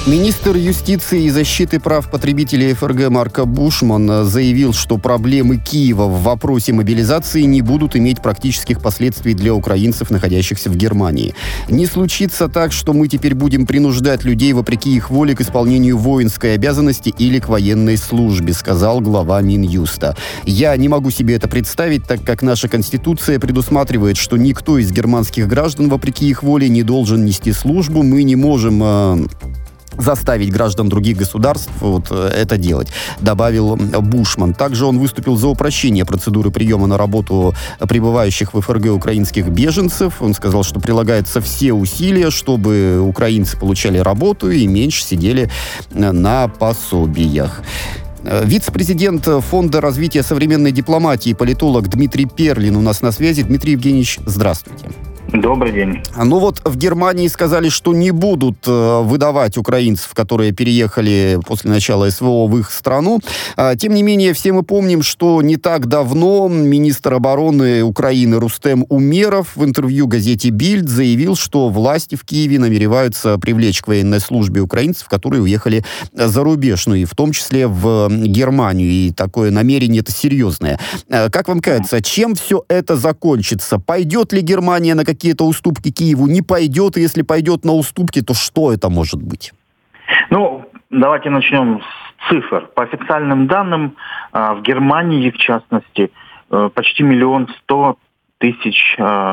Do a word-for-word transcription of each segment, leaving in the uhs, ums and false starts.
Министр юстиции и защиты прав потребителей ФРГ Марко Бушман заявил, что проблемы Киева в вопросе мобилизации не будут иметь практических последствий для украинцев, находящихся в Германии. Не случится так, что мы теперь будем принуждать людей вопреки их воле к исполнению воинской обязанности или к военной службе, сказал глава Минюста. Я не могу себе это представить, так как наша Конституция предусматривает, что никто из германских граждан вопреки их воле не должен нести службу. Мы не можем... Э, заставить граждан других государств вот это делать, добавил Бушман. Также он выступил за упрощение процедуры приема на работу прибывающих в ФРГ украинских беженцев. Он сказал, что прилагаются все усилия, чтобы украинцы получали работу и меньше сидели на пособиях. Вице-президент Фонда развития современной дипломатии, политолог Дмитрий Перлин у нас на связи. Дмитрий Евгеньевич, здравствуйте. Добрый день. Ну вот в Германии сказали, что не будут э, выдавать украинцев, которые переехали после начала СВО в их страну. А, тем не менее, все мы помним, что не так давно министр обороны Украины Рустем Умеров в интервью газете «Бильд» заявил, что власти в Киеве намереваются привлечь к военной службе украинцев, которые уехали за рубеж, ну и в том числе в Германию. И такое намерение это серьезное. А, как вам кажется, чем все это закончится? Пойдет ли Германия на какие какие-то уступки Киеву, не пойдет, и если пойдет на уступки, то что это может быть? Ну, давайте начнем с цифр. По официальным данным, в Германии, в частности, почти миллион сто тысяч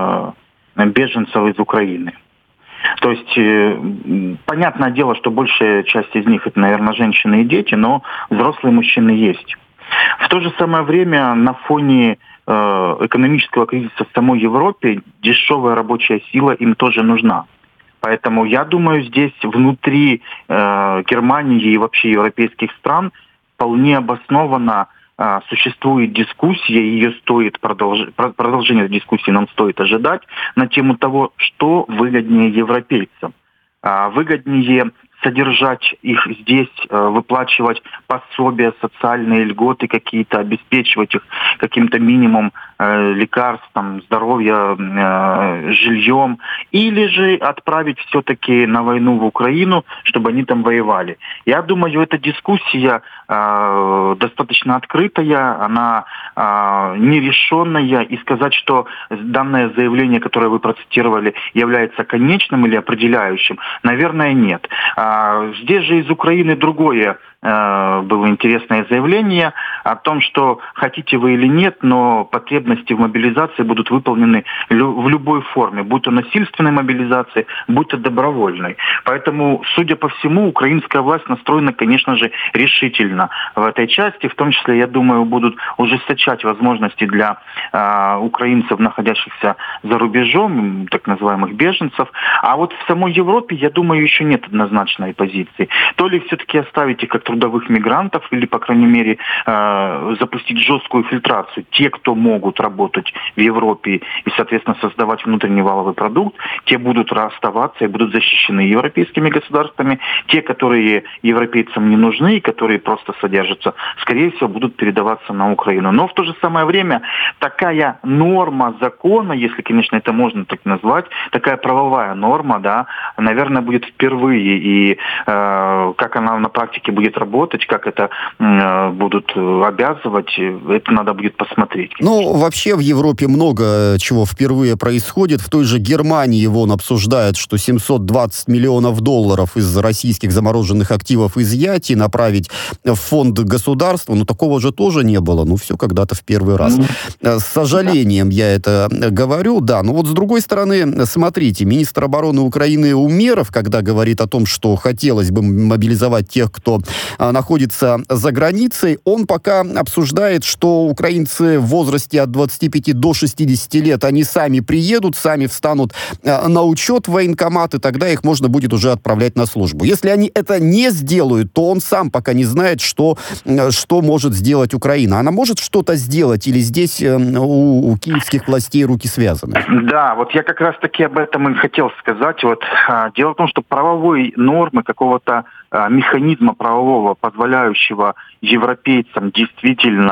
беженцев из Украины. То есть, понятное дело, что большая часть из них, это, наверное, женщины и дети, но взрослые мужчины есть. В то же самое время на фоне экономического кризиса в самой Европе дешевая рабочая сила им тоже нужна. Поэтому я думаю, здесь внутри э, Германии и вообще европейских стран вполне обоснованно э, существует дискуссия, и ее стоит продолж... продолжение дискуссии нам стоит ожидать на тему того, что выгоднее европейцам. Э, выгоднее содержать их здесь, выплачивать пособия, социальные льготы какие-то, обеспечивать их каким-то минимумом э, лекарств, там, здоровья, э, жильем, или же отправить все-таки на войну в Украину, чтобы они там воевали. Я думаю, эта дискуссия э, достаточно открытая, она э, нерешенная, и сказать, что данное заявление, которое вы процитировали, является конечным или определяющим, наверное, нет. Здесь же из Украины другое э, было интересное заявление о том, что хотите вы или нет, но потребности в мобилизации будут выполнены лю- в любой форме, будь то насильственной мобилизации, будь то добровольной. Поэтому, судя по всему, украинская власть настроена, конечно же, решительно в этой части. В том числе, я думаю, будут ужесточать возможности для э, украинцев, находящихся за рубежом, так называемых беженцев. А вот в самой Европе, я думаю, еще нет однозначной позиции. То ли все-таки оставить их как трудовых мигрантов, или, по крайней мере, э, запустить жесткую фильтрацию. Те, кто могут работать в Европе и, соответственно, создавать внутренний валовый продукт, те будут оставаться и будут защищены европейскими государствами. Те, которые европейцам не нужны и которые просто содержатся, скорее всего, будут передаваться на Украину. Но в то же самое время такая норма закона, если, конечно, это можно так назвать, такая правовая норма, да, наверное, будет впервые. И э, как она на практике будет работать, как это э, будут обязывать, это надо будет посмотреть. Ну, вообще в Европе много чего впервые происходит. В той же Германии вон обсуждают, что семьсот двадцать миллионов долларов из российских замороженных активов изъять и направить в фонд государства. Ну, такого же тоже не было. Ну, все когда-то в первый раз. Mm-hmm. С сожалением да. я это говорю, да. Но вот с другой стороны, смотрите, министр обороны Украины Умеров, когда говорит о том, что хотелось бы мобилизовать тех, кто а, находится за границей, он пока обсуждает, что украинцы в возрасте от двадцати пяти до шестидесяти лет, они сами приедут, сами встанут а, на учет в военкомат, и тогда их можно будет уже отправлять на службу. Если они это не сделают, то он сам пока не знает, что, что может сделать Украина. Она может что-то сделать, или здесь э, у, у киевских властей руки связаны? Да, вот я как раз-таки об этом и хотел сказать. Вот, а, дело в том, что правовой нормы, какого-то а, механизма правового, позволяющего европейцам действительно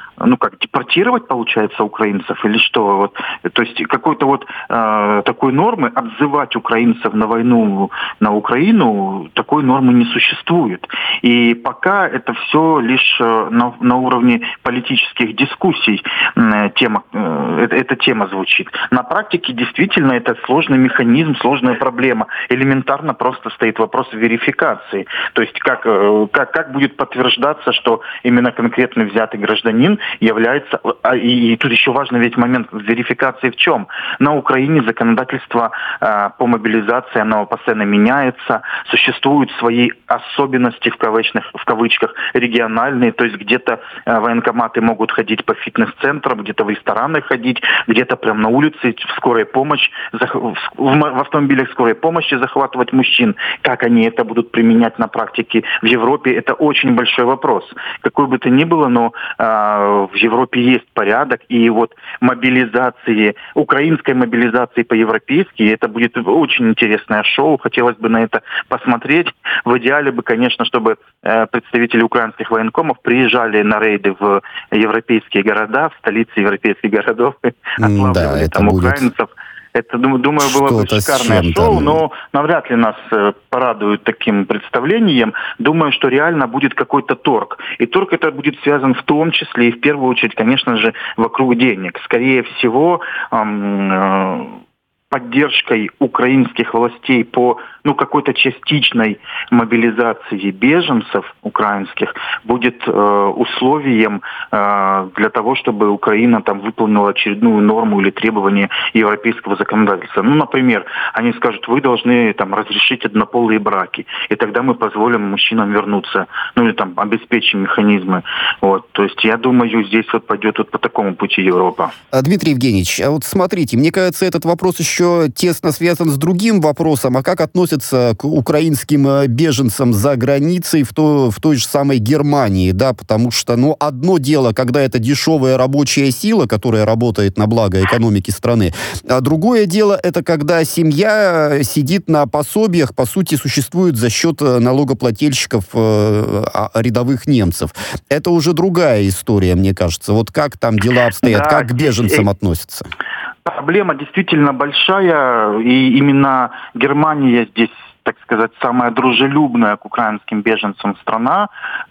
ну как, депортировать, получается, украинцев или что? Вот, то есть какой-то вот э, такой нормы отзывать украинцев на войну на Украину, такой нормы не существует. И пока это все лишь на, на уровне политических дискуссий э, тема, э, эта тема звучит. На практике действительно это сложный механизм, сложная проблема. Элементарно просто стоит вопрос верификации. То есть как, э, как, как будет подтверждаться, что именно конкретно взятый гражданин является... А, и, и тут еще важный ведь момент верификации в чем? На Украине законодательство э, по мобилизации, оно постоянно меняется, существуют свои особенности, в кавычках, в кавычках региональные, то есть где-то э, военкоматы могут ходить по фитнес-центрам, где-то в рестораны ходить, где-то прямо на улице, в скорой помощи, в, в автомобилях скорой помощи захватывать мужчин. Как они это будут применять на практике в Европе, это очень большой вопрос. Какой бы то ни было, но э, в Европе есть порядок, и вот мобилизации, украинской мобилизации по-европейски, это будет очень интересное шоу, хотелось бы на это посмотреть. В идеале бы, конечно, чтобы э, представители украинских военкомов приезжали на рейды в европейские города, в столицы европейских городов, отлавливали да, там будет... украинцев. Это, думаю, было бы шикарное шоу, но навряд ли нас э, порадуют таким представлением. Думаю, что реально будет какой-то торг. И торг это будет связан в том числе и в первую очередь, конечно же, вокруг денег. Скорее всего, эм, э, поддержкой украинских властей по ну, какой-то частичной мобилизации беженцев украинских будет э, условием э, для того, чтобы Украина там выполнила очередную норму или требование европейского законодательства. Ну, например, они скажут, вы должны там разрешить однополые браки, и тогда мы позволим мужчинам вернуться, ну или там обеспечим механизмы. Вот, то есть я думаю, здесь вот пойдет вот по такому пути Европа. Дмитрий Евгеньевич, а вот смотрите, мне кажется, этот вопрос еще тесно связан с другим вопросом, а как относятся к украинским беженцам за границей в, то, в той же самой Германии, да, потому что, ну, одно дело, когда это дешевая рабочая сила, которая работает на благо экономики страны, а другое дело, это когда семья сидит на пособиях, по сути, существует за счет налогоплательщиков э, рядовых немцев. Это уже другая история, мне кажется. Вот как там дела обстоят, да, как к беженцам э- относятся? Проблема действительно большая, и именно Германия здесь, так сказать, самая дружелюбная к украинским беженцам страна.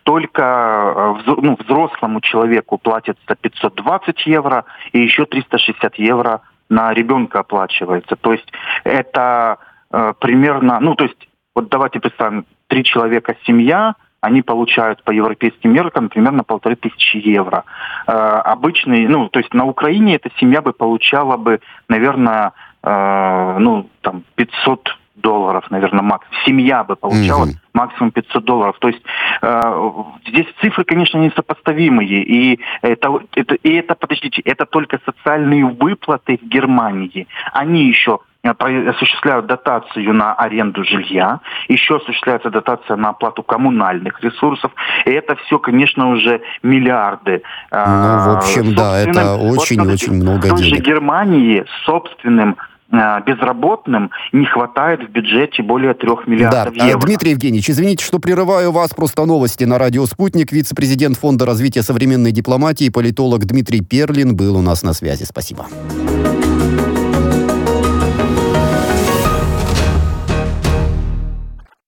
Только ну, взрослому человеку платится пятьсот двадцать евро, и еще триста шестьдесят евро на ребенка оплачивается. То есть это э, примерно, ну то есть вот давайте представим, три человека семья, они получают по европейским меркам примерно полторы тысячи евро. Э, обычный, ну, то есть на Украине эта семья бы получала бы, наверное, э, ну, там, пятьсот долларов, наверное, максимум. Семья бы получала mm-hmm. максимум пятьсот долларов. То есть э, здесь цифры, конечно, несопоставимые. И это, это, и это, подождите, это только социальные выплаты в Германии. Они еще осуществляют дотацию на аренду жилья, еще осуществляется дотация на оплату коммунальных ресурсов, и это все, конечно, уже миллиарды. Ну, в общем, да, это очень-очень вот, много денег. В той же Германии собственным безработным не хватает в бюджете более трех миллиардов да. евро. Дмитрий Евгеньевич, извините, что прерываю вас, просто новости на радио «Спутник». Вице-президент Фонда развития современной дипломатии, политолог Дмитрий Перлин был у нас на связи. Спасибо.